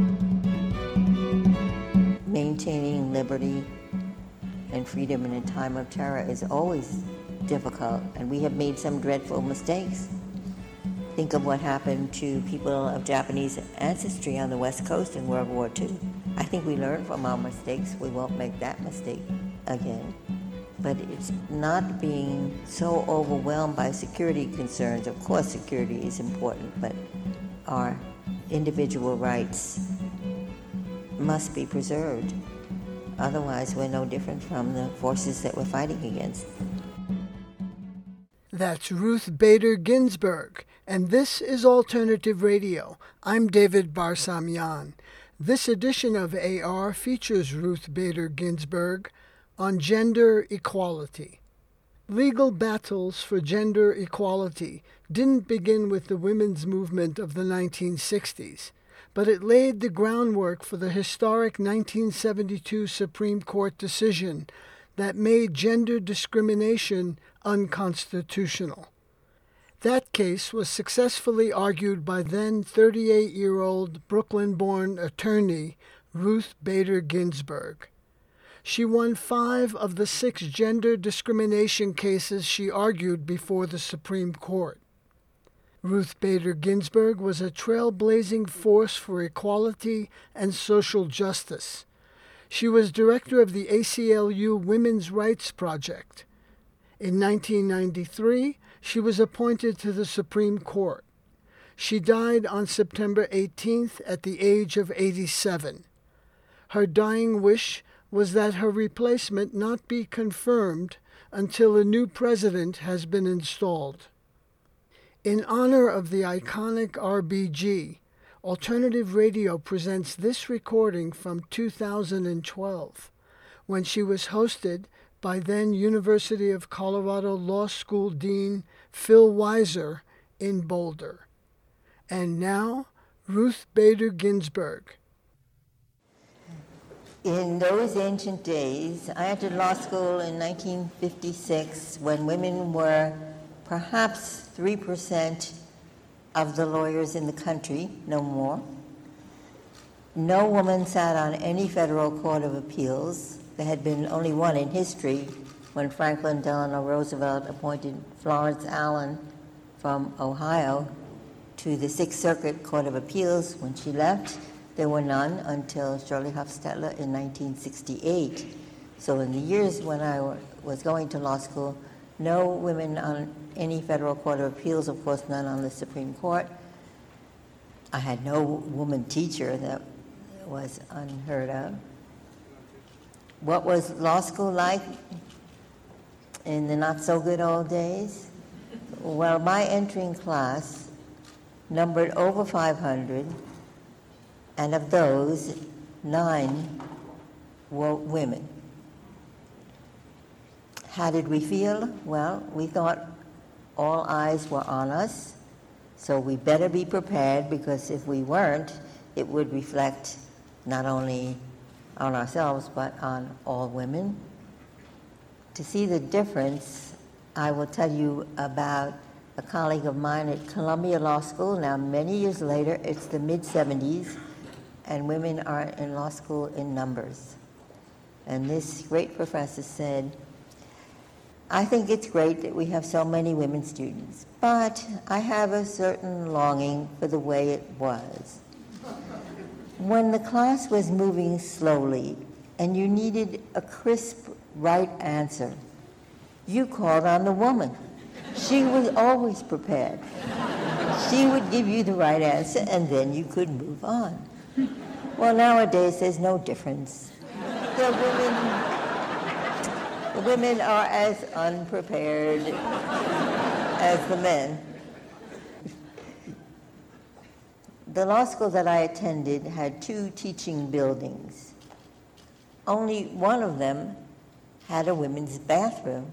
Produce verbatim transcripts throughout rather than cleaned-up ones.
Maintaining liberty and freedom in a time of terror is always difficult, and we have made some dreadful mistakes. Think of what happened to people of Japanese ancestry on the West Coast in World War Two. I think we learned from our mistakes. We won't make that mistake again. But it's not being so overwhelmed by security concerns. Of course, security is important, but our individual rights must be preserved. Otherwise, we're no different from the forces that we're fighting against. That's Ruth Bader Ginsburg, and this is Alternative Radio. I'm David Barsamian. This edition of A R features Ruth Bader Ginsburg on gender equality. Legal battles for gender equality didn't begin with the women's movement of the nineteen sixties, but it laid the groundwork for the historic nineteen seventy-two Supreme Court decision that made gender discrimination unconstitutional. That case was successfully argued by then thirty-eight-year-old Brooklyn-born attorney Ruth Bader Ginsburg. She won five of the six gender discrimination cases she argued before the Supreme Court. Ruth Bader Ginsburg was a trailblazing force for equality and social justice. She was director of the A C L U Women's Rights Project. In nineteen ninety-three, she was appointed to the Supreme Court. She died on September eighteenth at the age of eighty-seven. Her dying wish was that her replacement not be confirmed until a new president has been installed. In honor of the iconic R B G, Alternative Radio presents this recording from two thousand twelve, when she was hosted by then University of Colorado Law School Dean Phil Weiser in Boulder. And now, Ruth Bader Ginsburg. In those ancient days, I entered law school in nineteen fifty-six when women were perhaps three percent of the lawyers in the country, no more. No woman sat on any federal court of appeals. There had been only one in history when Franklin Delano Roosevelt appointed Florence Allen from Ohio to the Sixth Circuit Court of Appeals. When she left, there were none until Shirley Hufstetler in nineteen sixty-eight. So in the years when I was going to law school, no women on any federal court of appeals, of course none on the Supreme Court. I had no woman teacher. That was unheard of. What was law school like in the not-so-good old days? Well, my entering class numbered over five hundred, and of those, nine were women. How did we feel? Well, we thought all eyes were on us, so we better be prepared, because if we weren't, it would reflect not only on ourselves, but on all women. To see the difference, I will tell you about a colleague of mine at Columbia Law School. Now, many years later, it's the mid seventies, and women are in law school in numbers. And this great professor said, I think it's great that we have so many women students, but I have a certain longing for the way it was. When the class was moving slowly and you needed a crisp right answer, you called on the woman. She was always prepared. She would give you the right answer, and then you could move on. Well, nowadays there's no difference. The women, the women are as unprepared as the men. The law school that I attended had two teaching buildings. Only one of them had a women's bathroom.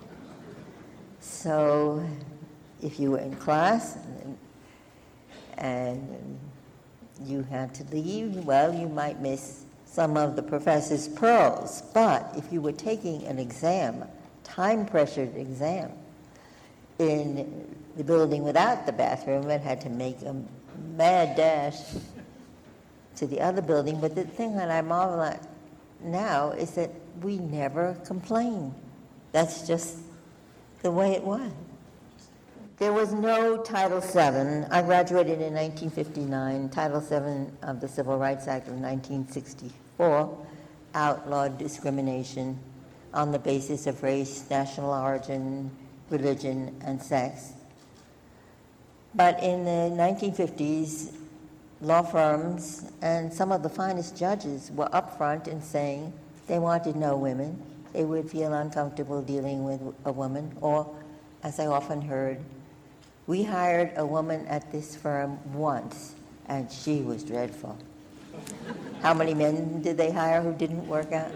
So if you were in class and, and you had to leave, well, you might miss some of the professor's pearls. But if you were taking an exam, time-pressured exam, in the building without the bathroom and had to make a mad dash to the other building. But the thing that I marvel at now is that we never complain. That's just the way it was. There was no Title seven. I graduated in nineteen fifty-nine. Title seven of the Civil Rights Act of nineteen sixty-four outlawed discrimination on the basis of race, national origin, religion, and sex. But in the nineteen fifties, law firms and some of the finest judges were upfront in saying they wanted no women. They would feel uncomfortable dealing with a woman, or, as I often heard, we hired a woman at this firm once, and she was dreadful. How many men did they hire who didn't work out?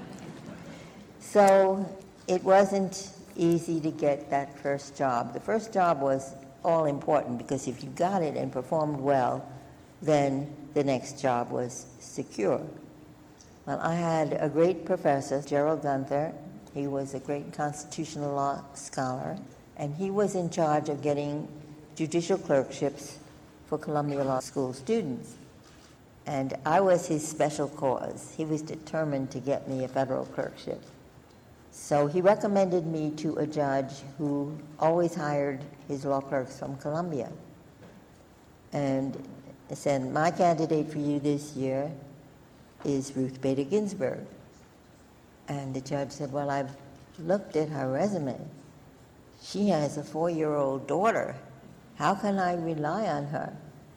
So it wasn't easy to get that first job. The first job was all important because if you got it and performed well, then the next job was secure. Well, I had a great professor, Gerald Gunther. He was a great constitutional law scholar, and he was in charge of getting judicial clerkships for Columbia Law School students. And I was his special cause. He was determined to get me a federal clerkship. So he recommended me to a judge who always hired his law clerks from Columbia. And he said, my candidate for you this year is Ruth Bader Ginsburg. And the judge said, well, I've looked at her resume. She has a four-year-old daughter. How can I rely on her?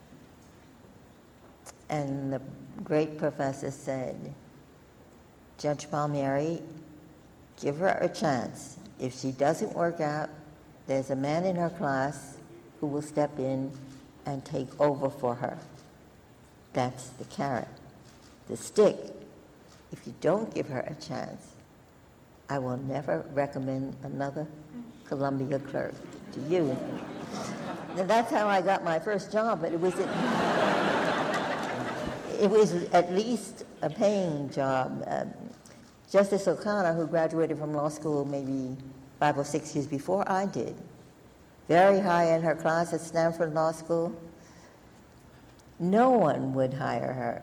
And the great professor said, Judge Palmieri, give her a chance. If she doesn't work out, there's a man in her class who will step in and take over for her. That's the carrot. The stick, if you don't give her a chance, I will never recommend another Columbia clerk to you. And that's how I got my first job, but it was at, it was at least a paying job. Um, Justice O'Connor, who graduated from law school maybe five or six years before I did, very high in her class at Stanford Law School, no one would hire her.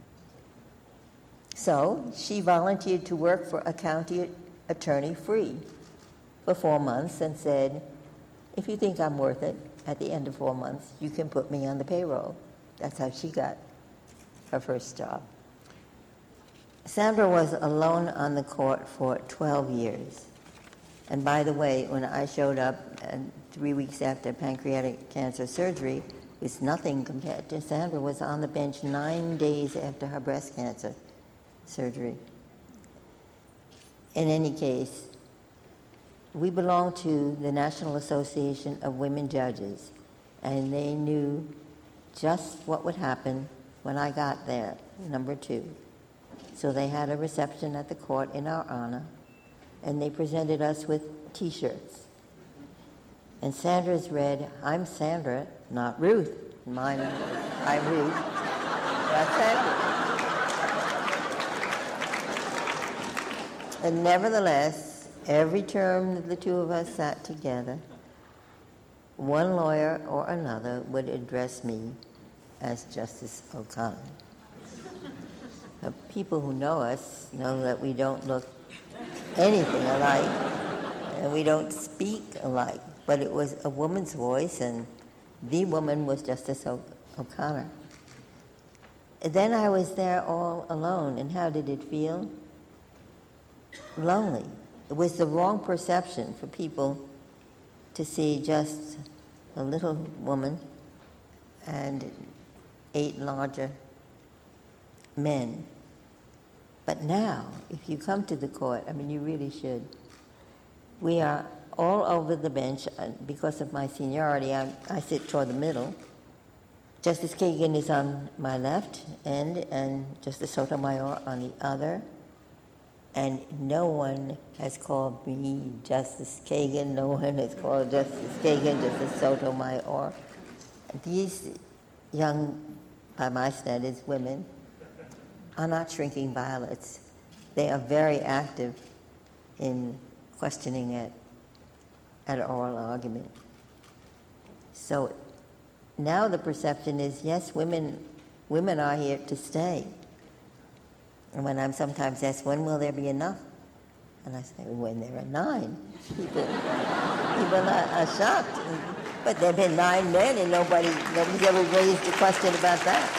So she volunteered to work for a county attorney free for four months and said, if you think I'm worth it, at the end of four months, you can put me on the payroll. That's how she got her first job. Sandra was alone on the court for twelve years. And by the way, when I showed up and three weeks after pancreatic cancer surgery, it was nothing compared to Sandra was on the bench nine days after her breast cancer surgery. In any case, we belong to the National Association of Women Judges, and they knew just what would happen when I got there, number two. So they had a reception at the court in our honor, and they presented us with T-shirts. And Sandra's read, I'm Sandra, not Ruth. Mine, I'm Ruth, not Sandra. And nevertheless, every term that the two of us sat together, one lawyer or another would address me as Justice O'Connor. Uh, people who know us know that we don't look anything alike, and we don't speak alike, but it was a woman's voice, and the woman was Justice o- O'Connor. And then I was there all alone, and how did it feel? Lonely. It was the wrong perception for people to see just a little woman and eight larger men. But now, if you come to the court, I mean, you really should. We are all over the bench. Because of my seniority, I, I sit toward the middle. Justice Kagan is on my left end, and Justice Sotomayor on the other. And no one has called me Justice Kagan. No one has called Justice Kagan Justice Sotomayor. These young, by my standards, women are not shrinking violets. They are very active in questioning it at oral argument. So now the perception is, yes, women women are here to stay. And when I'm sometimes asked, when will there be enough? And I say, when there are nine. People, people are, are shocked. But there have been nine men, and nobody, nobody's ever raised a question about that.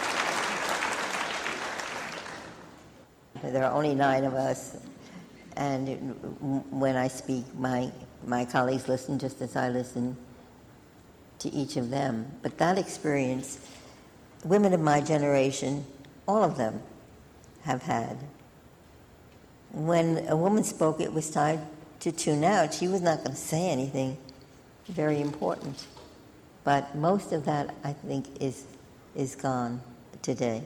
There are only nine of us, and it, when I speak, my my colleagues listen just as I listen to each of them. But that experience, women of my generation, all of them, have had. When a woman spoke, it was time to tune out. She was not going to say anything very important. But most of that, I think, is is gone today.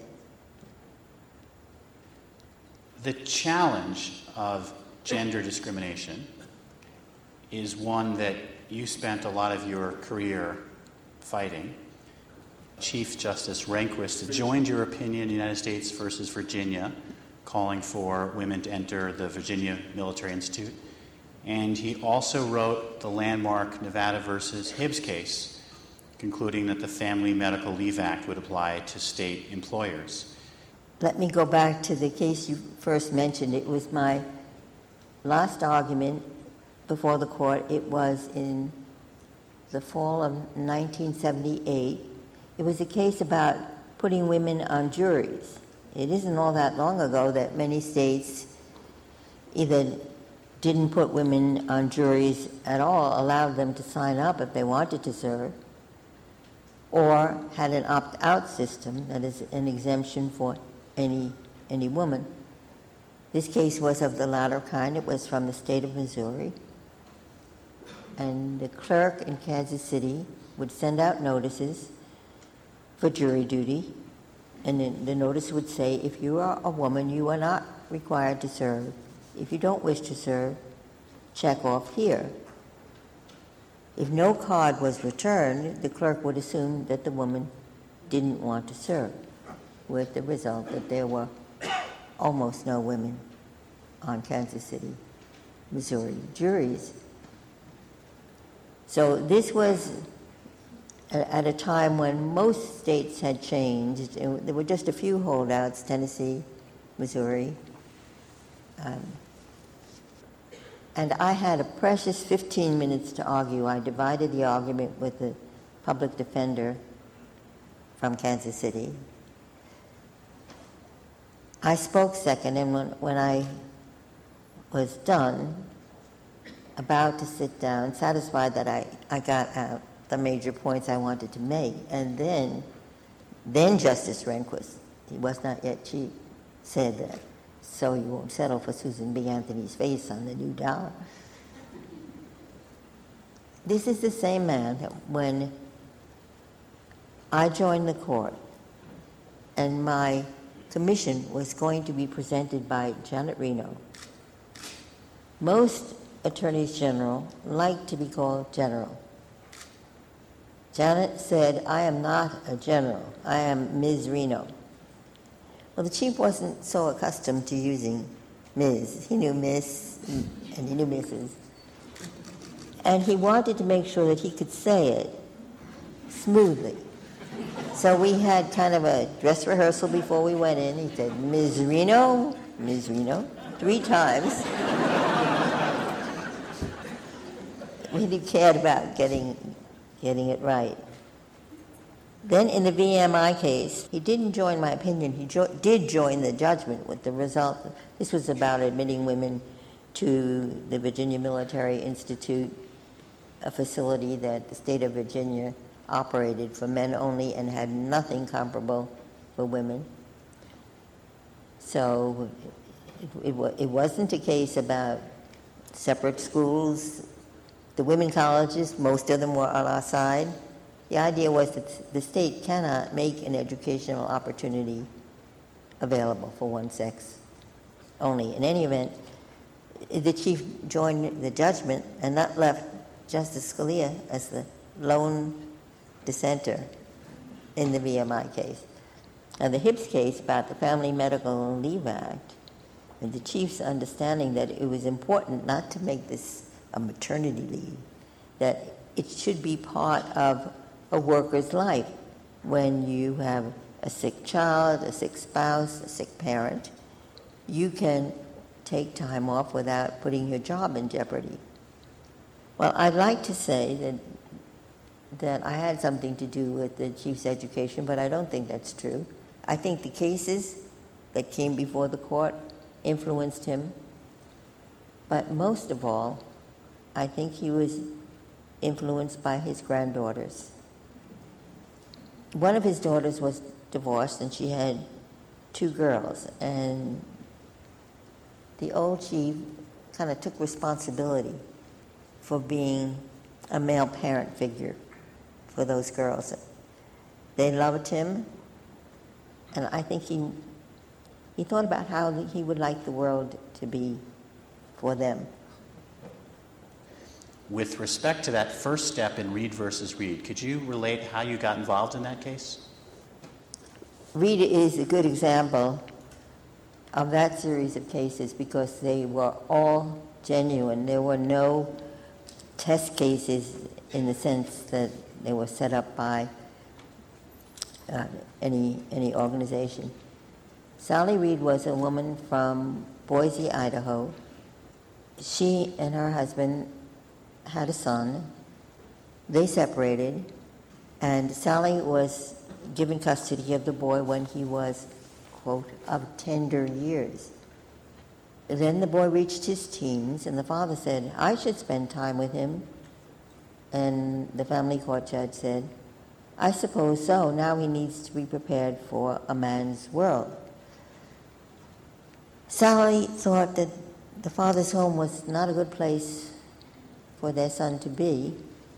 The challenge of gender discrimination is one that you spent a lot of your career fighting. Chief Justice Rehnquist joined your opinion in United States versus Virginia, calling for women to enter the Virginia Military Institute. And he also wrote the landmark Nevada versus Hibbs case, concluding that the Family Medical Leave Act would apply to state employers. Let me go back to the case you first mentioned. It was my last argument before the court. It was in the fall of nineteen seventy-eight. It was a case about putting women on juries. It isn't all that long ago that many states either didn't put women on juries at all, allowed them to sign up if they wanted to serve, or had an opt-out system, that is, an exemption for any any woman. This case was of the latter kind. It was from the state of Missouri. And the clerk in Kansas City would send out notices for jury duty, and then the notice would say, if you are a woman, you are not required to serve. If you don't wish to serve, check off here. If no card was returned, the clerk would assume that the woman didn't want to serve, with the result that there were almost no women on Kansas City, Missouri juries. So this was at a time when most states had changed. There were just a few holdouts, Tennessee, Missouri. Um, and I had a precious fifteen minutes to argue. I divided the argument with the public defender from Kansas City. I spoke second, and when, when I was done, about to sit down, satisfied that I, I got out the major points I wanted to make, and then, then Justice Rehnquist, he was not yet chief, said that, so you won't settle for Susan B. Anthony's face on the new dollar. This is the same man that when I joined the court and my commission was going to be presented by Janet Reno. Most attorneys general like to be called general. Janet said, I am not a general, I am Miz Reno. Well, the chief wasn't so accustomed to using Miz. He knew Miss and he knew Missus And he wanted to make sure that he could say it smoothly. So we had kind of a dress rehearsal before we went in. He said, Miz Reno, Miz Reno, three times. Really cared about getting getting it right. Then in the V M I case, he didn't join my opinion. He jo- did join the judgment with the result. This was about admitting women to the Virginia Military Institute, a facility that the state of Virginia operated for men only and had nothing comparable for women. So it, it, it wasn't a case about separate schools. The women colleges, most of them were on our side. The idea was that the state cannot make an educational opportunity available for one sex only. In any event, the chief joined the judgment, and that left Justice Scalia as the lone dissenter in the V M I case. Now, the Hibbs case about the Family Medical Leave Act, and the chief's understanding that it was important not to make this a maternity leave, that it should be part of a worker's life when you have a sick child, a sick spouse, a sick parent, you can take time off without putting your job in jeopardy. Well, I'd like to say that that I had something to do with the chief's education, but I don't think that's true. I think the cases that came before the court influenced him, but most of all, I think he was influenced by his granddaughters. One of his daughters was divorced, and she had two girls, and the old chief kind of took responsibility for being a male parent figure for those girls. They loved him, and I think he he thought about how he would like the world to be for them. With respect to that first step in Reed versus Reed, could you relate how you got involved in that case? Reed is a good example of that series of cases because they were all genuine. There were no test cases in the sense that they were set up by uh, any any organization. Sally Reed was a woman from Boise, Idaho. She and her husband had a son. They separated, and Sally was given custody of the boy when he was, quote, of tender years. Then the boy reached his teens, and the father said, I should spend time with him. And the family court judge said, I suppose so. Now he needs to be prepared for a man's world. Sally thought that the father's home was not a good place for their son to be,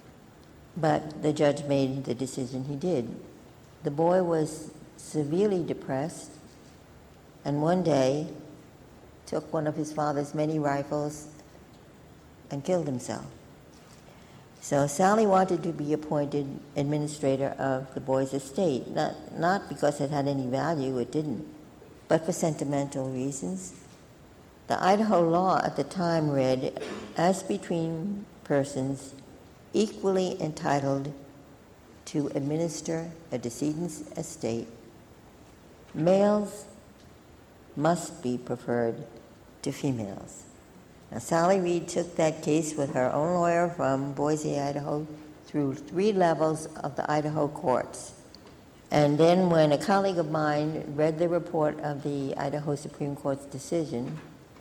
but the judge made the decision he did. The boy was severely depressed, and one day took one of his father's many rifles and killed himself. So Sally wanted to be appointed administrator of the boy's estate, not, not because it had any value, it didn't, but for sentimental reasons. The Idaho law at the time read, as between persons equally entitled to administer a decedent's estate, males must be preferred to females. Now, Sally Reed took that case with her own lawyer from Boise, Idaho, through three levels of the Idaho courts. And then when a colleague of mine read the report of the Idaho Supreme Court's decision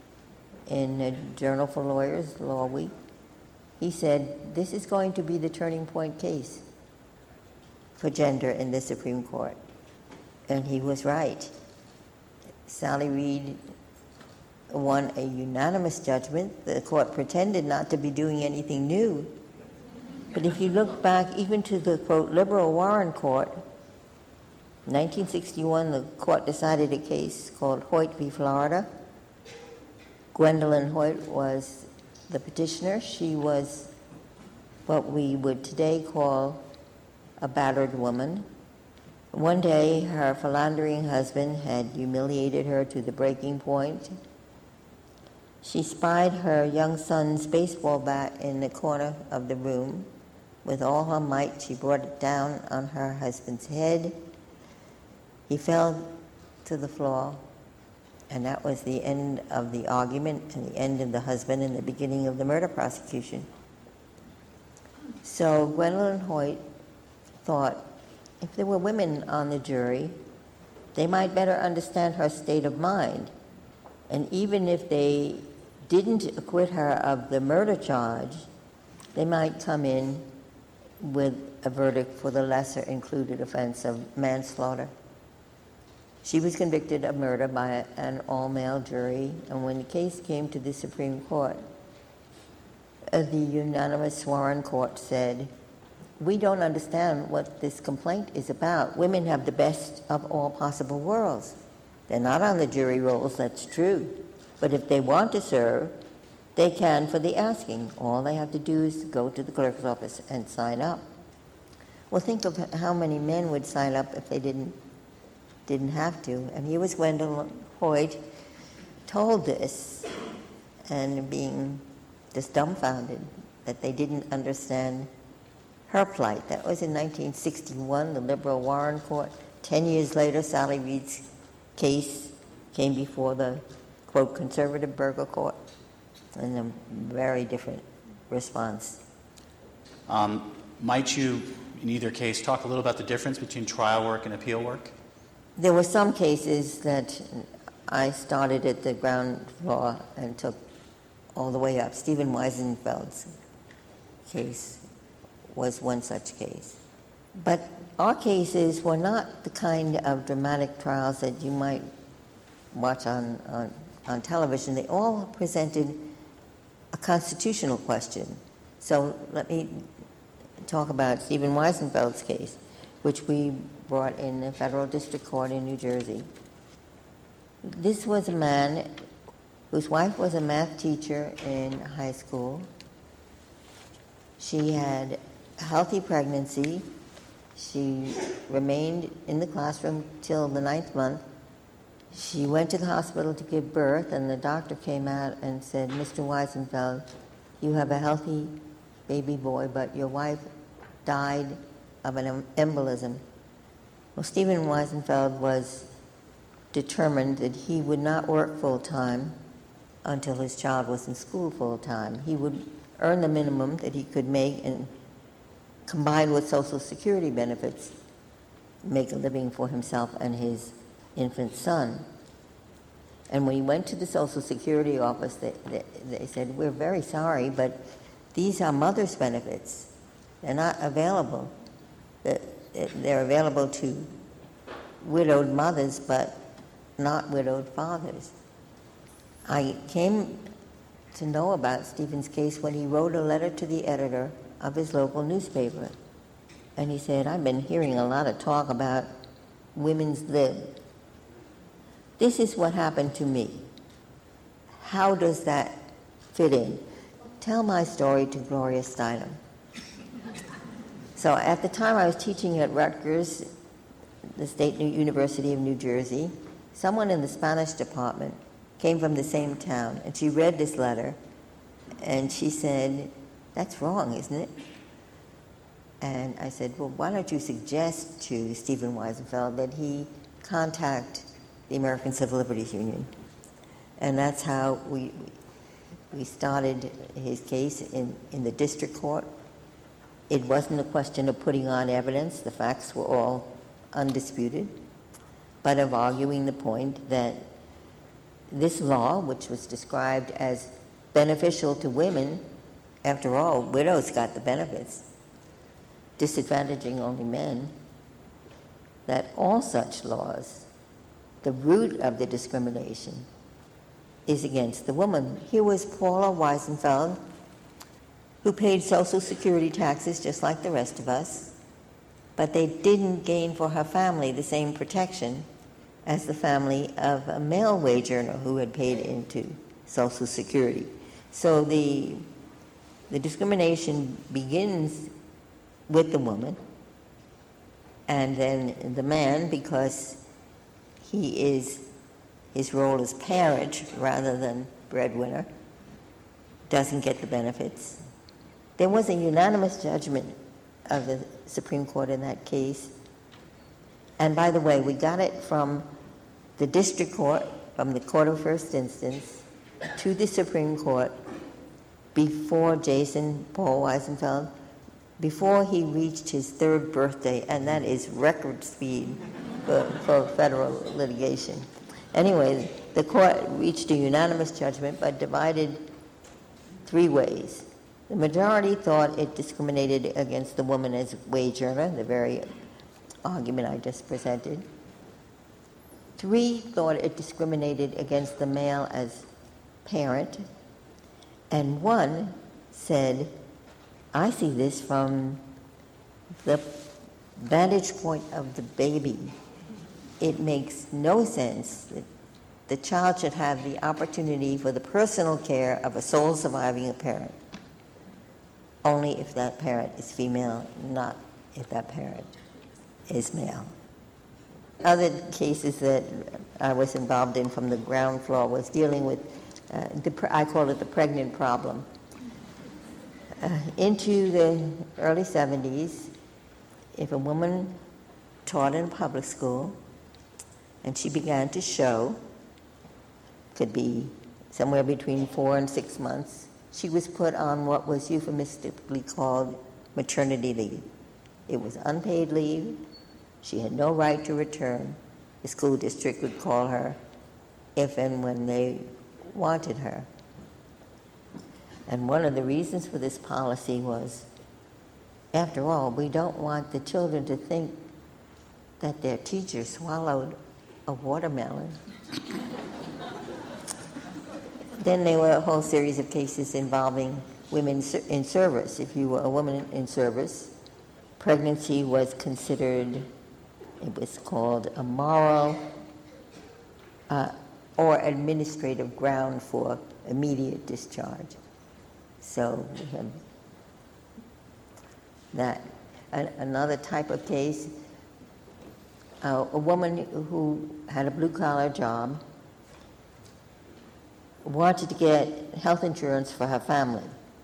in a Journal for Lawyers, Law Week, he said, this is going to be the turning point case for gender in the Supreme Court. And he was right. Sally Reed won a unanimous judgment. The court pretended not to be doing anything new. But if you look back even to the, quote, liberal Warren Court, nineteen sixty-one, the court decided a case called Hoyt v. Florida. Gwendolyn Hoyt was the petitioner. She was what we would today call a battered woman. One day, her philandering husband had humiliated her to the breaking point. She spied her young son's baseball bat in the corner of the room. With all her might, she brought it down on her husband's head. He fell to the floor, and that was the end of the argument and the end of the husband and the beginning of the murder prosecution. So Gwendolyn Hoyt thought, if there were women on the jury, they might better understand her state of mind. And even if they didn't acquit her of the murder charge, they might come in with a verdict for the lesser included offense of manslaughter. She was convicted of murder by an all-male jury, and when the case came to the Supreme Court, uh, the unanimous Warren Court said, we don't understand what this complaint is about. Women have the best of all possible worlds. They're not on the jury rolls, that's true. But if they want to serve, they can for the asking. All they have to do is go to the clerk's office and sign up. Well, think of how many men would sign up if they didn't didn't have to. And here was Gwendolyn Hoyt told this and being just dumbfounded that they didn't understand her plight. That was in nineteen sixty-one, the liberal Warren Court. Ten years later, Sally Reed's case came before the, quote, conservative Berger court, and a very different response. Um, might you, in either case, talk a little about the difference between trial work and appeal work? There were some cases that I started at the ground floor and took all the way up. Stephen Weisenfeld's case was one such case. But our cases were not the kind of dramatic trials that you might watch on, on, on television. They all presented a constitutional question. So let me talk about Stephen Weisenfeld's case, which we brought in the federal district court in New Jersey. This was a man whose wife was a math teacher in high school. She had a healthy pregnancy. She remained in the classroom till the ninth month. She went to the hospital to give birth, and the doctor came out and said, Mister Weisenfeld, you have a healthy baby boy, but your wife died of an embolism. Well, Stephen Weisenfeld was determined that he would not work full-time until his child was in school full-time. He would earn the minimum that he could make and combined with Social Security benefits, make a living for himself and his infant son. And when he went to the Social Security office, they, they, they said, we're very sorry, but these are mother's benefits. They're not available. They're available to widowed mothers, but not widowed fathers. I came to know about Stephen's case when he wrote a letter to the editor of his local newspaper. And he said, I've been hearing a lot of talk about women's lib. This is what happened to me. How does that fit in? Tell my story to Gloria Steinem. So at the time I was teaching at Rutgers, the State University of New Jersey, someone in the Spanish department came from the same town, and she read this letter, and she said, that's wrong, isn't it? And I said, well, why don't you suggest to Stephen Weisenfeld that he contact the American Civil Liberties Union? And that's how we we started his case in, in the district court. It wasn't a question of putting on evidence. The facts were all undisputed, but of arguing the point that this law, which was described as beneficial to women, after all, widows got the benefits, disadvantaging only men, that all such laws, the root of the discrimination is against the woman. Here was Paula Weisenfeld, who paid Social Security taxes just like the rest of us, but they didn't gain for her family the same protection as the family of a male wage earner who had paid into Social Security. So the, the discrimination begins with the woman, and then the man, because he is, his role as parent rather than breadwinner, doesn't get the benefits. There was a unanimous judgment of the Supreme Court in that case. And by the way, we got it from the district court, from the court of first instance, to the Supreme Court before Jason Paul Weisenfeld, before he reached his third birthday, and that is record speed for, for federal litigation. Anyway, the court reached a unanimous judgment, but divided three ways. The majority thought it discriminated against the woman as wage earner, the very argument I just presented. Three thought it discriminated against the male as parent. And one said, I see this from the vantage point of the baby. It makes no sense that the child should have the opportunity for the personal care of a sole surviving parent, only if that parent is female, not if that parent is male. Other cases that I was involved in from the ground floor was dealing with, uh, the, I call it the pregnant problem. Uh, into the early seventies, if a woman taught in public school, and she began to show, could be somewhere between four and six months, she was put on what was euphemistically called maternity leave. It was unpaid leave. She had no right to return. The school district would call her if and when they wanted her. And one of the reasons for this policy was, after all, we don't want the children to think that their teacher swallowed a watermelon. Then there were a whole series of cases involving women in service. If you were a woman in service, pregnancy was considered, it was called a moral uh, or administrative ground for immediate discharge. So we have that. An- another type of case, uh, a woman who had a blue-collar job wanted to get health insurance for her family.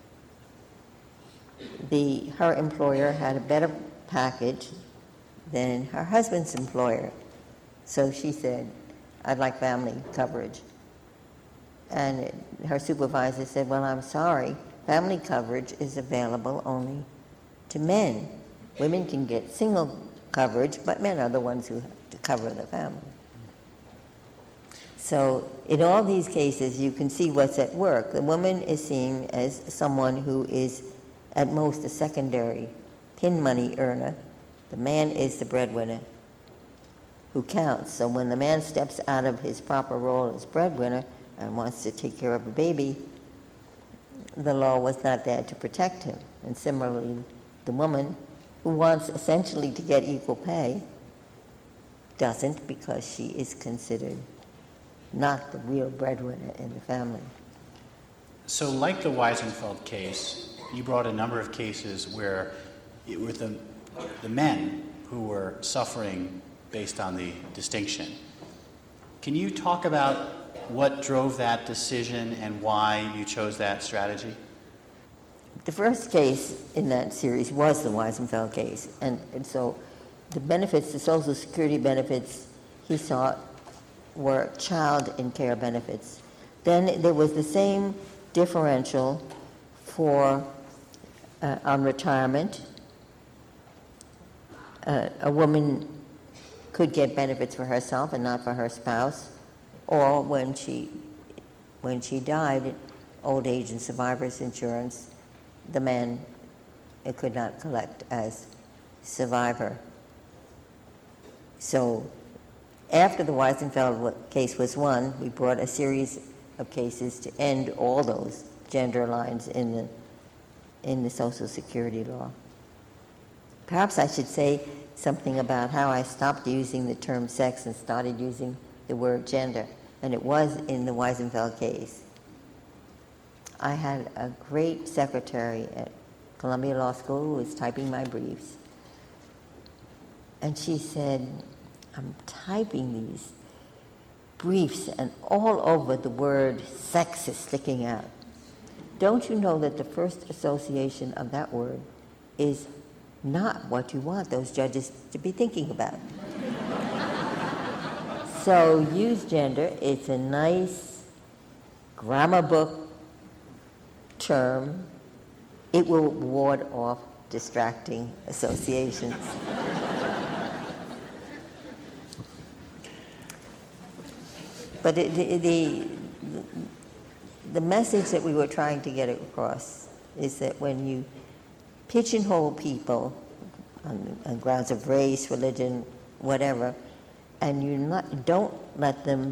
The, her employer had a better package than her husband's employer. So she said, I'd like family coverage. And her supervisor said, well, I'm sorry, family coverage is available only to men. Women can get single coverage, but men are the ones who have to cover the family. So in all these cases, you can see what's at work. The woman is seen as someone who is at most a secondary pin money earner. The man is the breadwinner who counts. So when the man steps out of his proper role as breadwinner and wants to take care of a baby, the law was not there to protect him. And similarly, the woman who wants essentially to get equal pay doesn't, because she is considered not the real breadwinner in the family. So like the Weisenfeld case, you brought a number of cases where it were the, the men who were suffering based on the distinction. Can you talk about what drove that decision and why you chose that strategy? The first case in that series was the Weisenfeld case. And, and so the benefits, the Social Security benefits he sought were child and care benefits. Then there was the same differential for uh, on retirement. Uh, a woman could get benefits for herself and not for her spouse, or when she when she died, old age and survivors insurance, the man it could not collect as survivor. So after the Weisenfeld case was won, we brought a series of cases to end all those gender lines in the in the Social Security law. Perhaps I should say something about how I stopped using the term sex and started using the word gender, and it was in the Weisenfeld case. I had a great secretary at Columbia Law School who was typing my briefs, and she said, I'm typing these briefs and all over the word sex is sticking out. Don't you know that the first association of that word is not what you want those judges to be thinking about? So use gender. It's a nice grammar book term. It will ward off distracting associations. But the, the, the, the message that we were trying to get across is that when you pigeonhole people on, on grounds of race, religion, whatever, and you not, don't let them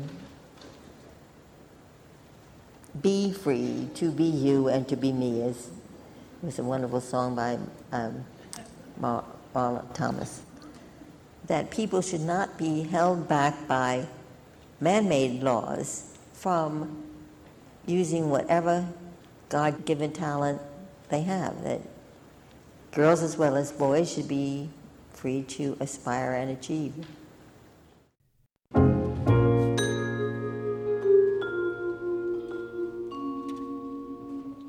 be free to be you and to be me, as was a wonderful song by um, Mar- Marla Thomas, that people should not be held back by man-made laws from using whatever God-given talent they have, that girls as well as boys should be free to aspire and achieve.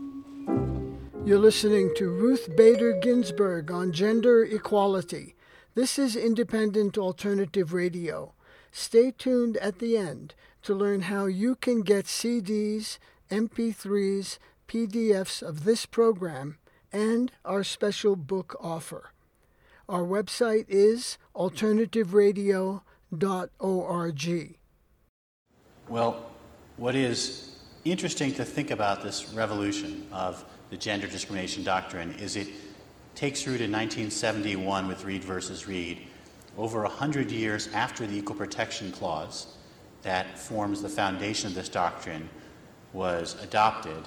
You're listening to Ruth Bader Ginsburg on gender equality. This is Independent Alternative Radio. Stay tuned at the end to learn how you can get C Ds, M P threes, P D Fs of this program, and our special book offer. Our website is alternative radio dot org. Well, what is interesting to think about this revolution of the gender discrimination doctrine is it takes root in nineteen seventy-one with Reed versus Reed, over one hundred years after the Equal Protection Clause that forms the foundation of this doctrine was adopted.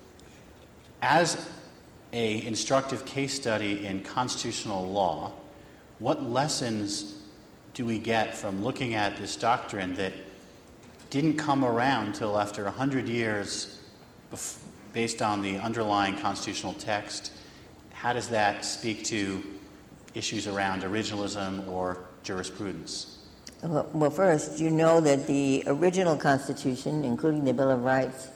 As an instructive case study in constitutional law, what lessons do we get from looking at this doctrine that didn't come around till after one hundred years bef- based on the underlying constitutional text? How does that speak to issues around originalism or jurisprudence? Well, well, first, you know that the original Constitution, including the Bill of Rights,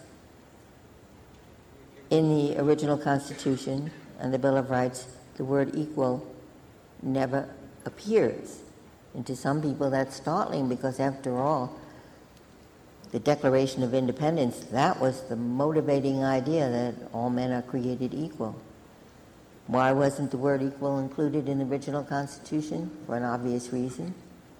in the original Constitution and the Bill of Rights, the word equal never appears. And to some people that's startling because, after all, the Declaration of Independence, that was the motivating idea that all men are created equal. Why wasn't the word equal included in the original Constitution? For an obvious reason.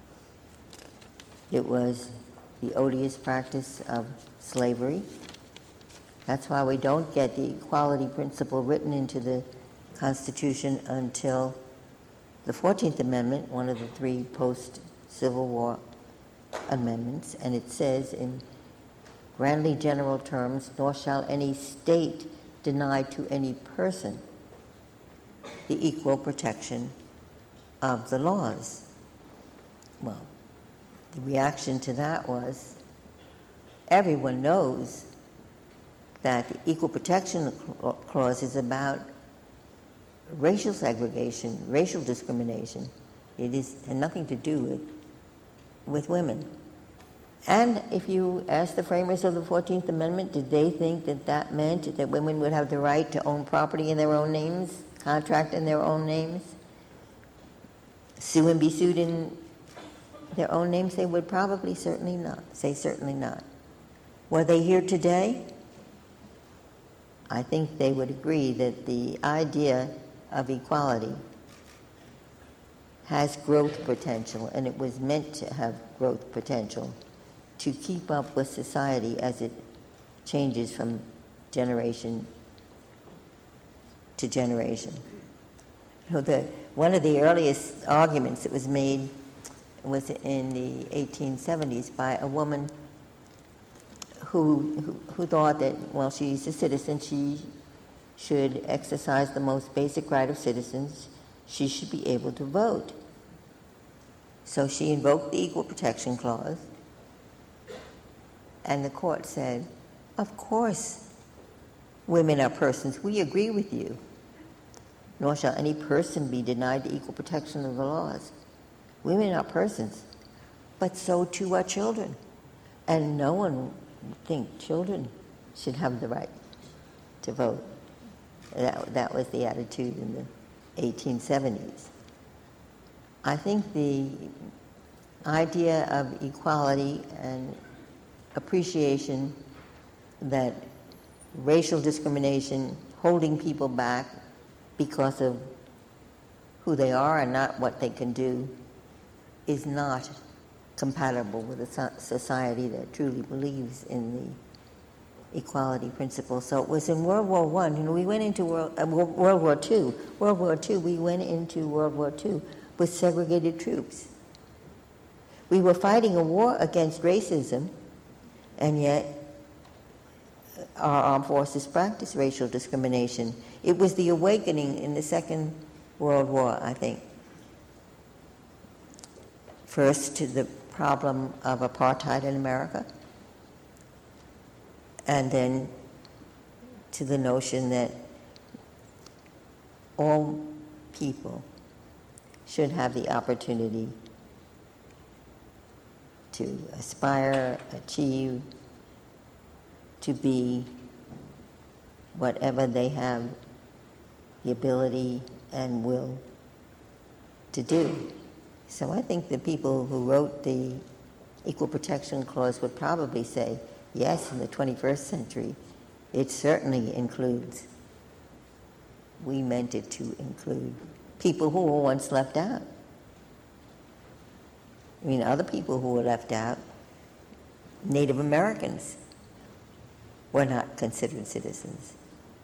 It was the odious practice of slavery. That's why we don't get the equality principle written into the Constitution until the fourteenth Amendment, one of the three post-Civil War amendments, and it says in grandly general terms, nor shall any state deny to any person the equal protection of the laws. Well, the reaction to that was, everyone knows that the Equal Protection Clause is about racial segregation, racial discrimination. It is had nothing to do with, with women. And if you ask the framers of the fourteenth Amendment, did they think that that meant that women would have the right to own property in their own names, contract in their own names, sue and be sued in their own names? They would probably certainly not, say certainly not. Were they here today? I think they would agree that the idea of equality has growth potential, and it was meant to have growth potential to keep up with society as it changes from generation to generation. You know, the, one of the earliest arguments that was made was in the eighteen seventies by a woman who, who, who thought that, well, she's a citizen, she should exercise the most basic right of citizens, she should be able to vote. So she invoked the Equal Protection Clause, and the court said, of course women are persons, we agree with you, nor shall any person be denied the equal protection of the laws. Women are persons, but so too are children. And no one would think children should have the right to vote. That, that was the attitude in the eighteen seventies. I think the idea of equality and appreciation that racial discrimination, holding people back because of who they are and not what they can do, is not compatible with a society that truly believes in the equality principle. So it was in World War One, you know, we went into World, uh, World War Two. World War Two, we went into World War Two with segregated troops. We were fighting a war against racism, and yet our armed forces practiced racial discrimination. It was the awakening in the Second World War, I think. First to the problem of apartheid in America, and then to the notion that all people should have the opportunity to aspire, achieve, to be whatever they have the ability and will to do. So I think the people who wrote the Equal Protection Clause would probably say, yes, in the twenty-first century, it certainly includes. We meant it to include people who were once left out. I mean, other people who were left out, Native Americans, were not considered citizens.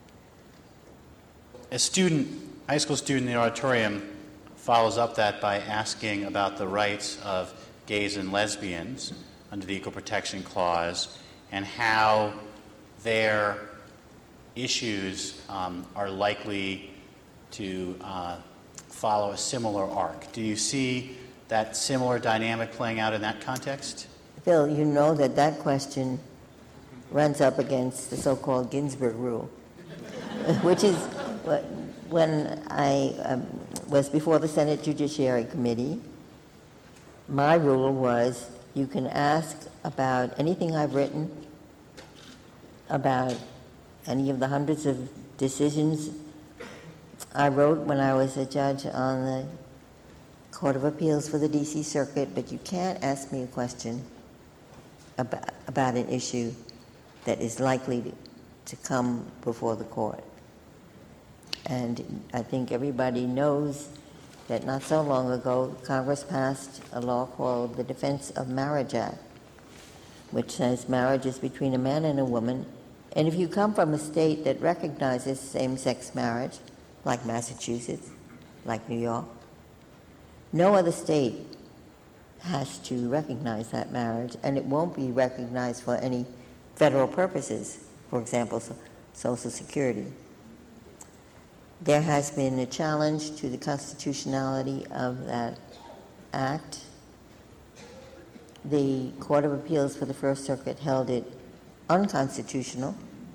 A student, high school student in the auditorium follows up that by asking about the rights of gays and lesbians under the Equal Protection Clause and how their issues um, are likely to uh, follow a similar arc. Do you see that similar dynamic playing out in that context? Phil, you know that that question runs up against the so-called Ginsburg rule, which is what, when I um, was before the Senate Judiciary Committee, my rule was you can ask about anything I've written, about any of the hundreds of decisions I wrote when I was a judge on the Court of Appeals for the D C Circuit, but you can't ask me a question about, about an issue that is likely to, to come before the court. And I think everybody knows that not so long ago, Congress passed a law called the Defense of Marriage Act, which says marriage is between a man and a woman. And if you come from a state that recognizes same-sex marriage, like Massachusetts, like New York, no other state has to recognize that marriage, and it won't be recognized for any federal purposes, for example, so, Social Security. There has been a challenge to the constitutionality of that act. The Court of Appeals for the First Circuit held it unconstitutional.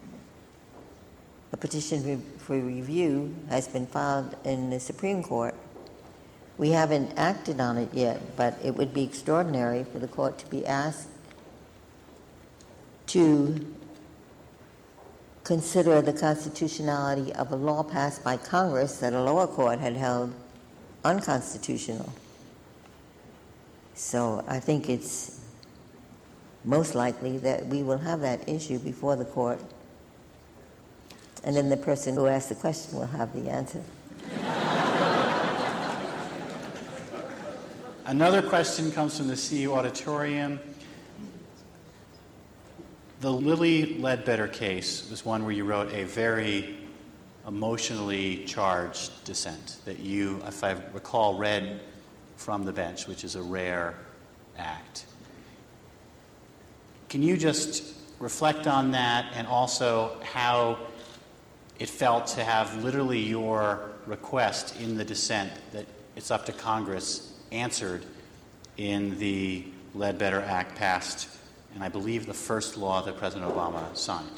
A petition for review has been filed in the Supreme Court. We haven't acted on it yet, but it would be extraordinary for the court to be asked to consider the constitutionality of a law passed by Congress that a lower court had held unconstitutional. So I think it's most likely that we will have that issue before the court, and then the person who asked the question will have the answer. Another question comes from the C U auditorium. The Lilly Ledbetter case was one where you wrote a very emotionally charged dissent that you, if I recall, read from the bench, which is a rare act. Can you just reflect on that and also how it felt to have literally your request in the dissent that it's up to Congress answered in the Ledbetter Act passed, and I believe the first law that President Obama signed?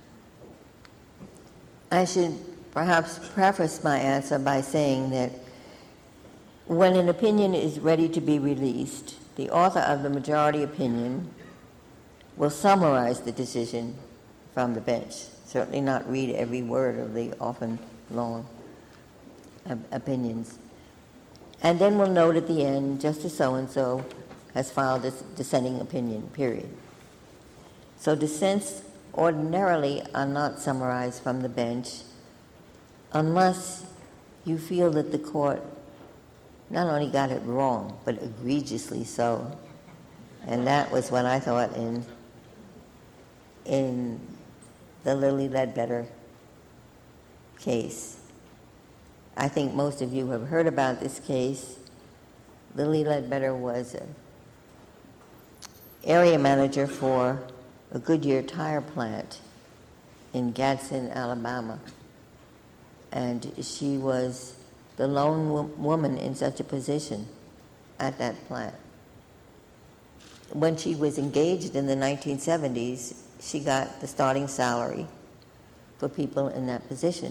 I should perhaps preface my answer by saying that when an opinion is ready to be released, the author of the majority opinion will summarize the decision from the bench, certainly not read every word of the often long op- opinions. And then we'll note at the end, Justice so-and-so has filed a dissenting opinion, period. So dissents ordinarily are not summarized from the bench unless you feel that the court not only got it wrong, but egregiously so. And that was what I thought in, in the Lilly Ledbetter case. I think most of you have heard about this case. Lilly Ledbetter was an area manager for a Goodyear tire plant in Gadsden, Alabama. And she was the lone wo- woman in such a position at that plant. When she was engaged in the nineteen seventies, she got the starting salary for people in that position.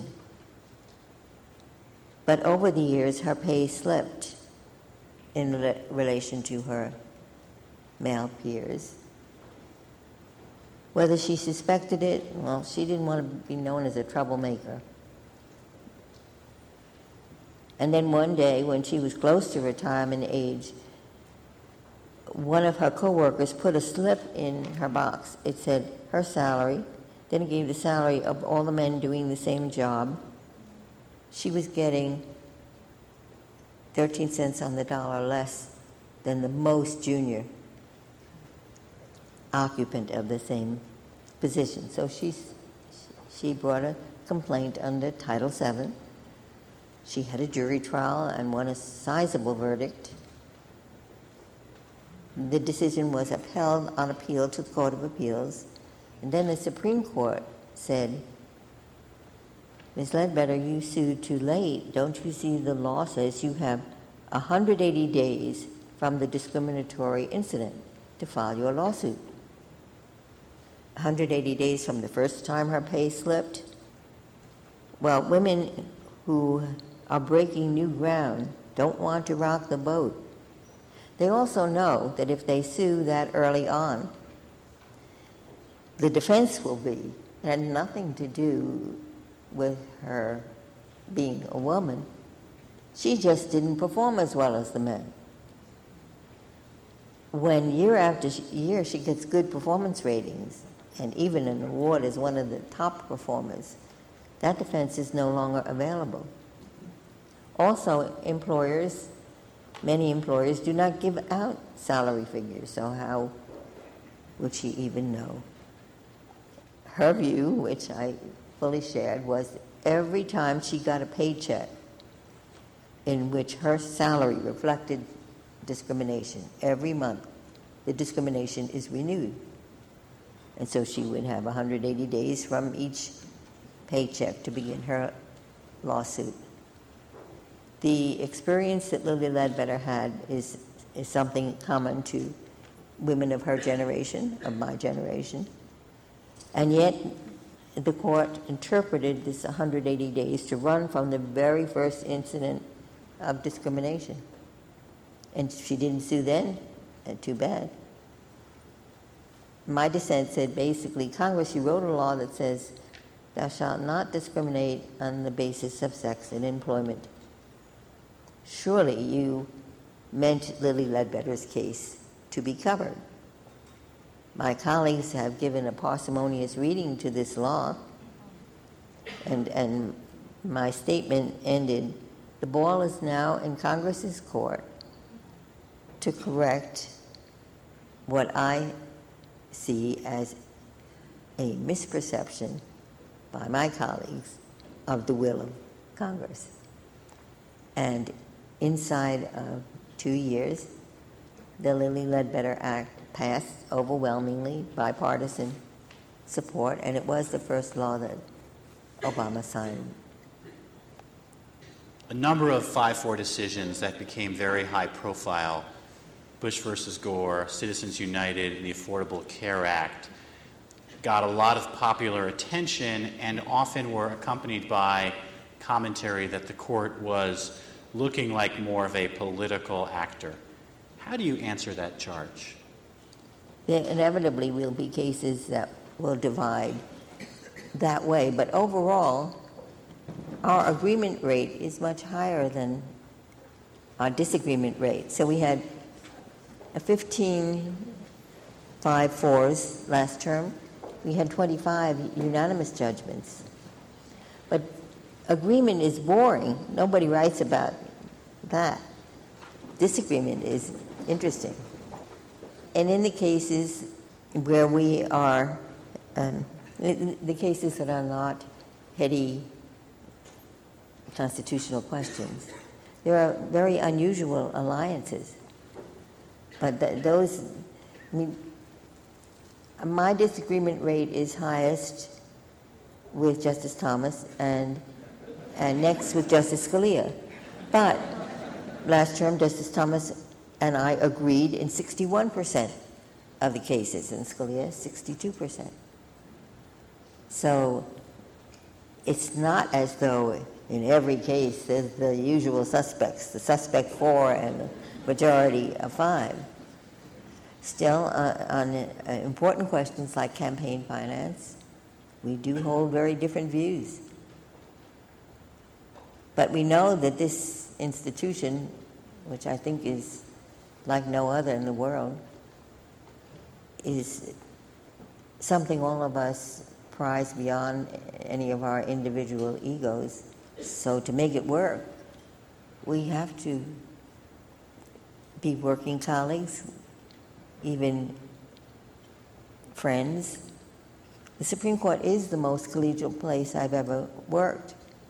But over the years, her pay slipped in re- relation to her male peers. Whether she suspected it, well, she didn't want to be known as a troublemaker. And then one day, when she was close to retirement age, one of her coworkers put a slip in her box. It said her salary, then it gave the salary of all the men doing the same job. She was getting thirteen cents on the dollar less than the most junior occupant of the same position. So she, she brought a complaint under Title seven. She had a jury trial and won a sizable verdict. The decision was upheld on appeal to the Court of Appeals. And then the Supreme Court said, Miz Ledbetter, you sued too late. Don't you see the law says you have one hundred eighty days from the discriminatory incident to file your lawsuit? one hundred eighty days from the first time her pay slipped? Well, women who are breaking new ground don't want to rock the boat. They also know that if they sue that early on, the defense will be it had nothing to do with her being a woman. She just didn't perform as well as the men. When year after year she gets good performance ratings and even an award as one of the top performers, that defense is no longer available. Also, employers, many employers do not give out salary figures, so how would she even know? Her view, which I fully shared, was every time she got a paycheck in which her salary reflected discrimination, every month the discrimination is renewed. And so she would have one hundred eighty days from each paycheck to begin her lawsuit. The experience that Lilly Ledbetter had is, is something common to women of her generation, of my generation. And yet, the court interpreted this one hundred eighty days to run from the very first incident of discrimination. And she didn't sue then, and too bad. My dissent said basically, Congress, you wrote a law that says, thou shalt not discriminate on the basis of sex in employment. Surely you meant Lilly Ledbetter's case to be covered. My colleagues have given a parsimonious reading to this law, and, and my statement ended, the ball is now in Congress's court to correct what I see as a misperception by my colleagues of the will of Congress. And inside of two years, the Lilly Ledbetter Act passed overwhelmingly bipartisan support, and it was the first law that Obama signed. A number of five four decisions that became very high profile, Bush versus Gore, Citizens United, and the Affordable Care Act, got a lot of popular attention and often were accompanied by commentary that the court was looking like more of a political actor. How do you answer that charge? There inevitably will be cases that will divide that way, but overall, our agreement rate is much higher than our disagreement rate. So we had a fifteen five fours last term. We had twenty-five unanimous judgments. But agreement is boring. Nobody writes about that. Disagreement is interesting. And in the cases where we are, um, the cases that are not heady constitutional questions, there are very unusual alliances. But th- those, I mean, my disagreement rate is highest with Justice Thomas and, and next with Justice Scalia. But last term, Justice Thomas and I agreed in sixty-one percent of the cases, and Scalia sixty-two percent. So it's not as though in every case there's the usual suspects, the suspect four and the majority of five. Still, uh, on uh, important questions like campaign finance, we do hold very different views. But we know that this institution, which I think is like no other in the world, is something all of us prize beyond any of our individual egos. So to make it work, we have to be working colleagues, even friends. The Supreme Court is the most collegial place I've ever worked.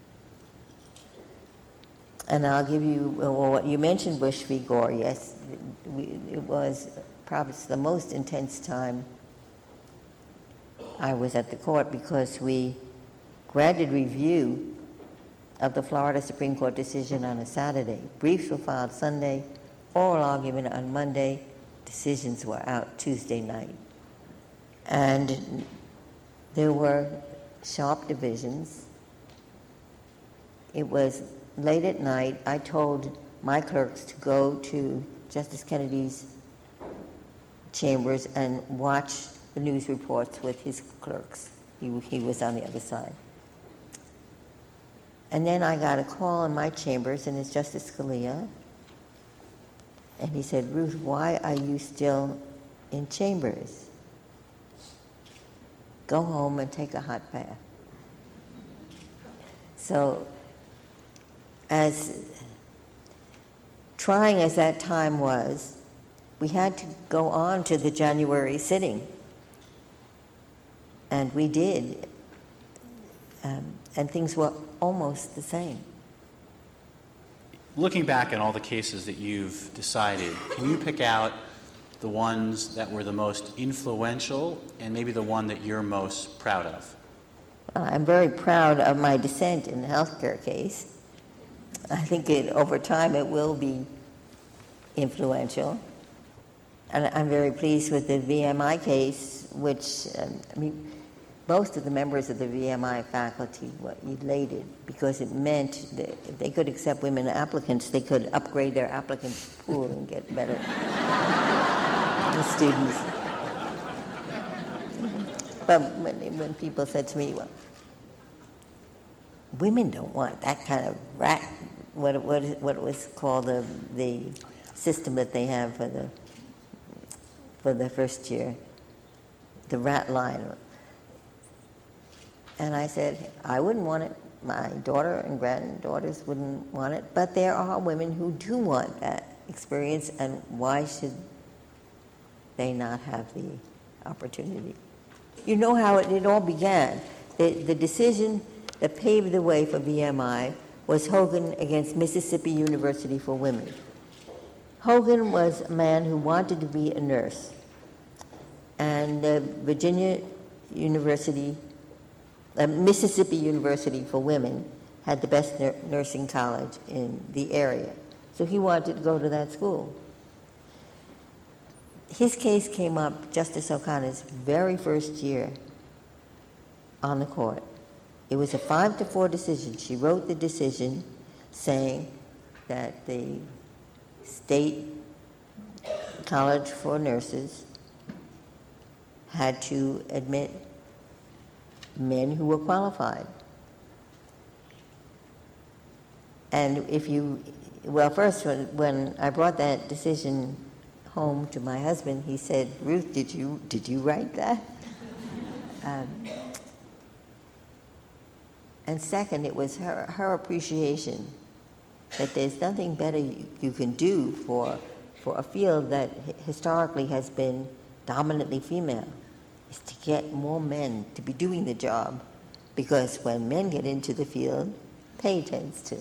And I'll give you, well, what you mentioned, Bush v. Gore, yes, we, it was probably the most intense time I was at the court, because we granted review of the Florida Supreme Court decision on a Saturday. Briefs were filed Sunday, oral argument on Monday, decisions were out Tuesday night. And there were sharp divisions. It was late at night. I told my clerks to go to Justice Kennedy's chambers and watch the news reports with his clerks. He, he was on the other side. And then I got a call in my chambers, and it's Justice Scalia. And he said, "Ruth, why are you still in chambers? Go home and take a hot bath." So, as trying as that time was, we had to go on to the January sitting. And we did. Um, and things were almost the same. Looking back at all the cases that you've decided, can you pick out the ones that were the most influential and maybe the one that you're most proud of? I'm very proud of my dissent in the healthcare case. I think it, over time it will be influential. And I'm very pleased with the V M I case, which, um, I mean, most of the members of the V M I faculty were elated, because it meant that if they could accept women applicants, they could upgrade their applicant pool and get better students. But when, when people said to me, well, women don't want that kind of rat, what, what, what it was called, the, the system that they have for the, for the first year, the rat line. And I said, I wouldn't want it. My daughter and granddaughters wouldn't want it. But there are women who do want that experience, and why should they not have the opportunity? You know how it, it all began. The, the decision that paved the way for V M I was Hogan against Mississippi University for Women. Hogan was a man who wanted to be a nurse. And uh, Virginia University Uh, Mississippi University for Women had the best nur- nursing college in the area. So he wanted to go to that school. His case came up Justice O'Connor's very first year on the court. It was a five to four decision. She wrote the decision saying that the state college for nurses had to admit men who were qualified. And if you, well, first, when, when I brought that decision home to my husband, he said, "Ruth, did you did you write that?" um, and second, it was her, her appreciation that there's nothing better you, you can do for, for a field that historically has been dominantly female, is to get more men to be doing the job, because when men get into the field, pay tends to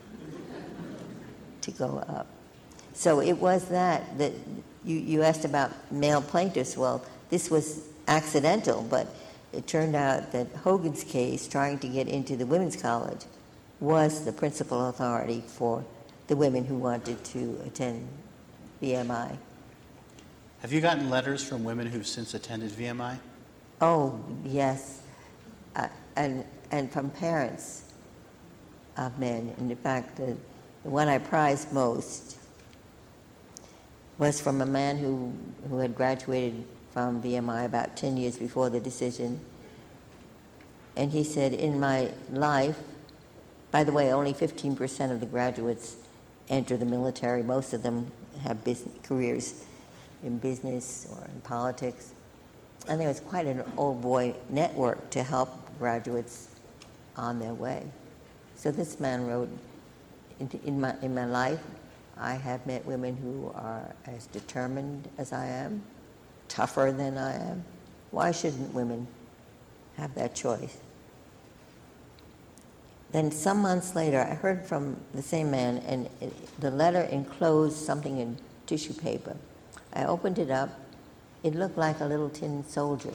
to go up. So it was that, that you, you asked about male plaintiffs. Well, this was accidental, but it turned out that Hogan's case, trying to get into the women's college, was the principal authority for the women who wanted to attend V M I. Have you gotten letters from women who've since attended V M I? Oh, yes, uh, and and from parents of men. And in fact, the, the one I prized most was from a man who, who had graduated from V M I about ten years before the decision. And he said, "In my life, By the way, only fifteen percent of the graduates enter the military. Most of them have business, careers in business or in politics. And there was quite an old boy network to help graduates on their way. So this man wrote, in, in, my, in my life, I have met women who are as determined as I am, tougher than I am. Why shouldn't women have that choice? Then some months later, I heard from the same man, and it, the letter enclosed something in tissue paper. I opened it up. It looked like a little tin soldier.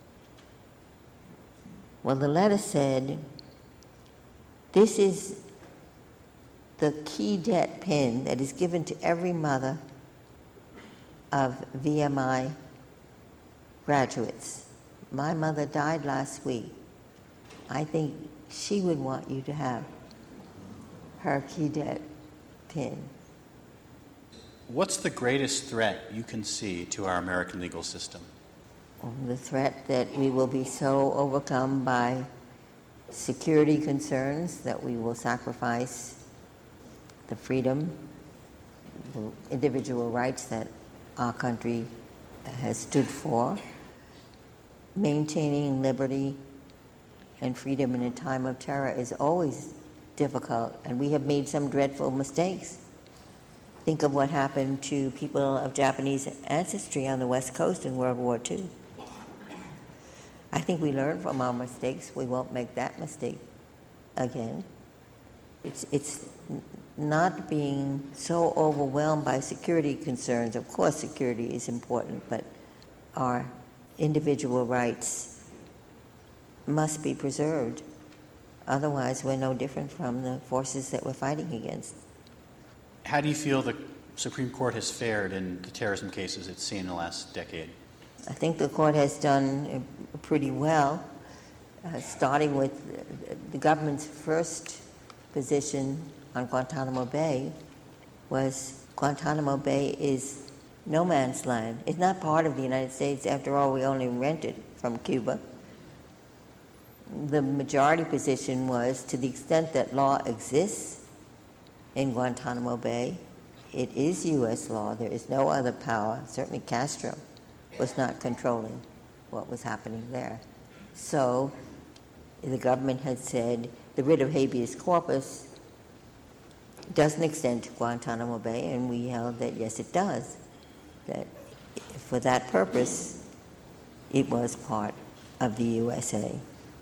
Well, the letter said, this is the key debt pin that is given to every mother of V M I graduates. My mother died last week. I think she would want you to have her key debt pin. What's the greatest threat you can see to our American legal system? The threat that we will be so overcome by security concerns that we will sacrifice the freedom, the individual rights that our country has stood for, maintaining liberty and freedom in a time of terror is always difficult, and we have made some dreadful mistakes. Think of what happened to people of Japanese ancestry on the West Coast in World War Two. I think we learned from our mistakes. We won't make that mistake again. It's, it's not being so overwhelmed by security concerns. Of course, security is important, but our individual rights must be preserved. Otherwise, we're no different from the forces that we're fighting against. How do you feel the Supreme Court has fared in the terrorism cases it's seen in the last decade? I think the court has done pretty well, uh, starting with the government's first position on Guantanamo Bay was Guantanamo Bay is no man's land. It's not part of the United States. After all, we only rent it from Cuba. The majority position was, to the extent that law exists in Guantanamo Bay, it is U S law. There is no other power. Certainly Castro was not controlling what was happening there. So the government had said the writ of habeas corpus doesn't extend to Guantanamo Bay, and we held that yes, it does. That for that purpose, it was part of the U S A.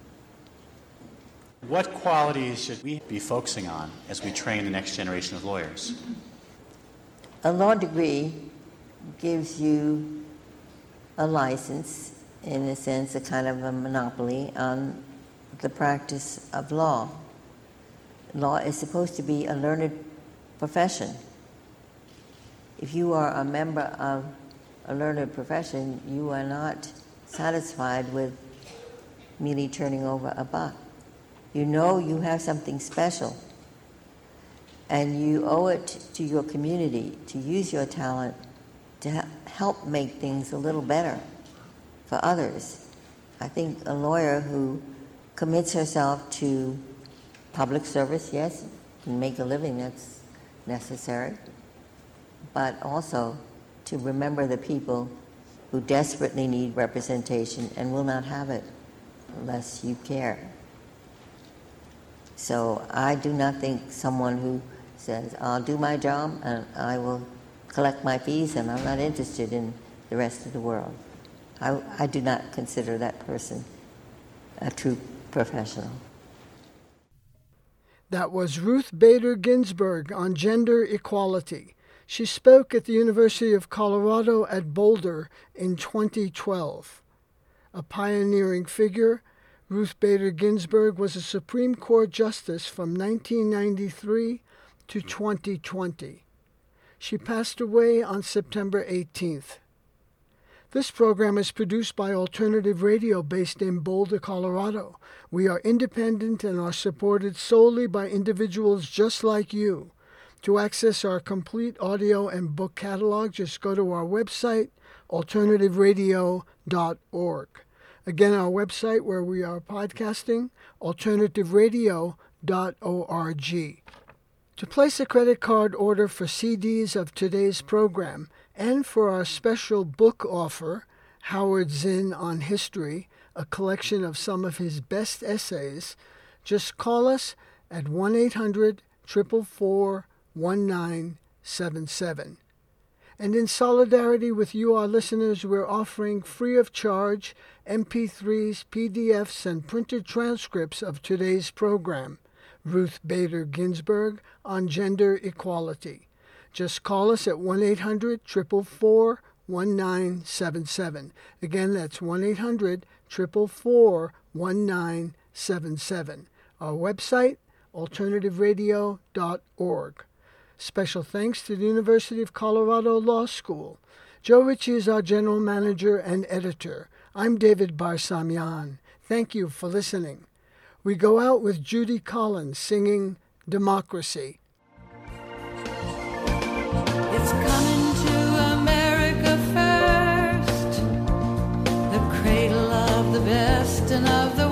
What qualities should we be focusing on as we train the next generation of lawyers? A law degree gives you a license, in a sense, a kind of a monopoly on the practice of law. Law is supposed to be a learned profession. If you are a member of a learned profession, you are not satisfied with merely turning over a buck. You know you have something special, and you owe it to your community to use your talent to help make things a little better for others. I think a lawyer who commits herself to public service, yes, can make a living, that's necessary, but also to remember the people who desperately need representation and will not have it unless you care. So I do not think someone who says, I'll do my job and I will collect my fees and I'm not interested in the rest of the world. I, I do not consider that person a true professional. That was Ruth Bader Ginsburg on gender equality. She spoke at the University of Colorado at Boulder in twenty twelve. A pioneering figure, Ruth Bader Ginsburg was a Supreme Court justice from nineteen ninety-three to twenty twenty. She passed away on September eighteenth. This program is produced by Alternative Radio based in Boulder, Colorado. We are independent and are supported solely by individuals just like you. To access our complete audio and book catalog, just go to our website, alternative radio dot org. Again, our website where we are podcasting, alternative radio dot org. To place a credit card order for C Ds of today's program and for our special book offer, Howard Zinn on History, a collection of some of his best essays, just call us at one eight hundred, four four four, one nine seven seven. And in solidarity with you, our listeners, we're offering free of charge M P threes, P D Fs, and printed transcripts of today's program, Ruth Bader Ginsburg on Gender Equality. Just call us at one eight hundred, four four four, one nine seven seven. Again, that's one eight hundred, four four four, one nine seven seven. Our website, alternative radio dot org. Special thanks to the University of Colorado Law School. Joe Ritchie is our general manager and editor. I'm David Barsamian. Thank you for listening. We go out with Judy Collins singing Democracy. It's coming to America first, the cradle of the best and of the